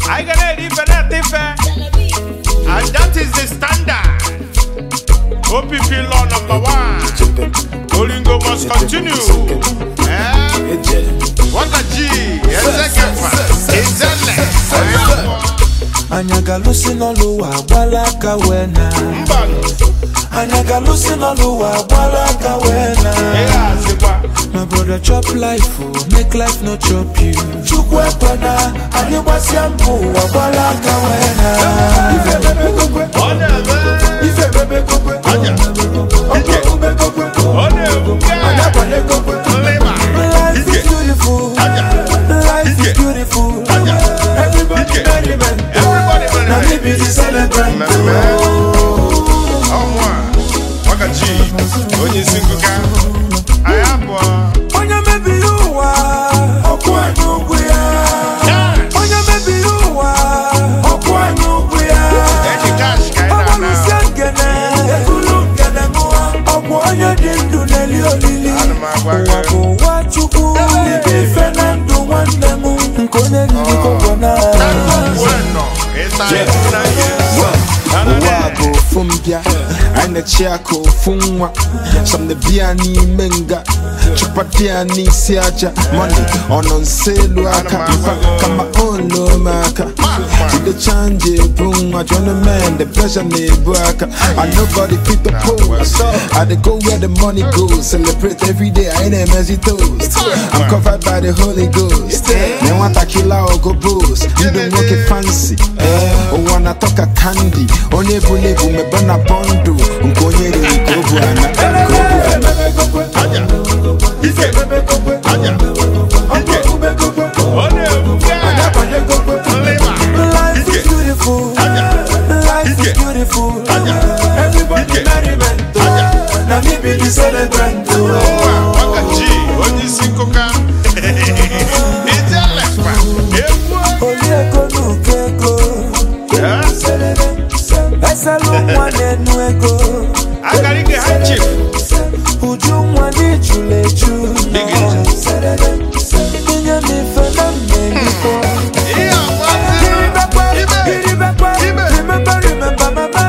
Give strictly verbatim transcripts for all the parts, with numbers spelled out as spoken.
I got a different different. And that is the standard. O P P law number one. Olingo must continue. Eh? Waka G, Ezekefa, Ezele. Anyaga lusi no luwa balaka wena. Anyaga lusi no luwa balaka wena. My brother chop life, oh, make life no chop you. Chukwe pana, aliwa siampu wa balaka wena. Ife bebe kukwe, ife bebe kukwe, ife bebe kukwe, anabale kukwe. Life is beautiful, life is beautiful. Everybody merriment, now me be the celebrant. Oh moi, Waka G, onye singuka, ayapwa. Onye mebi yuwa, okwa nyuguya. Onye mebi yuwa, okwa nyuguya. Eki cash kaina na. Obolu siangene, ekulu ngene mua. Okwa onye dindu neli olili. Wako wachuku, libi fenandu wandemu. Nkone nini kogona. Nako bueno, esa es una yes. Wako fumbia, aina chako fungwa. Some the biani menga, chupatiani siaja. Money on sale waka, kama ono maka. The change boom, I join the man, the pleasure neighbor. I nobody fit the pose. I dey go where the money goes. Celebrate every day, I ain't a messy toast. I'm covered by the Holy Ghost. They want a killer or go boost. You don't make it fancy. Oh, wanna talk a candy. Only believe me, burn a bundle. Unkonye de kobu ana, kobu ana. Aja, ike, aja, ike, one buka, lema, Life is beautiful, life is beautiful. Everybody merriment, now me be the celebrant. Waka G, onye singuka, Ezele pa, ewa. Olieko nukeko, eselu mwane nueko. Agarige handshake. Uju mwani chulechu. Inye mi fena meniko. Remember, remember, mama.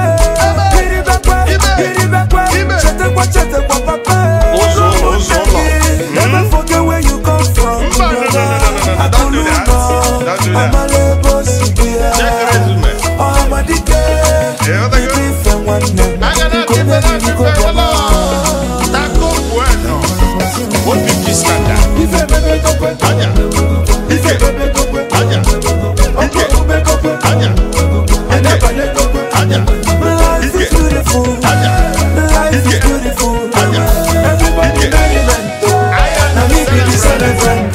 Chete kwa chete kwa papa. Never forget where you come from. No, no, no, no, no, no, no. Don't do that. Don't do that. I'm a labor sibia. Check the resume. I'm a dike. Yeah, thank you. I got that different, different color. Taco bueno. What fifty standard? Aja. Ike. Aja. Ike. Aja. Aja. Life is beautiful. Aja. Life is beautiful. Aja. Everybody merriment. Now me be the celebrant.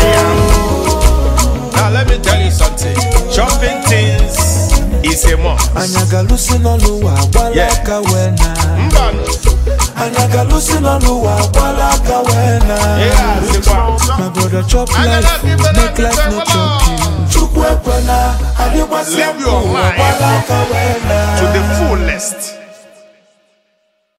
Now let me tell you something. Shopping things is a must. Anyaga lusi no luwa balaka wena. Mbano. Anyaga lusi no luwa balaka wena. Yeah, My brother chop life, make life no chop you. Chukwe kwena, aliwa Live your siampu life balaka wena. to the fullest.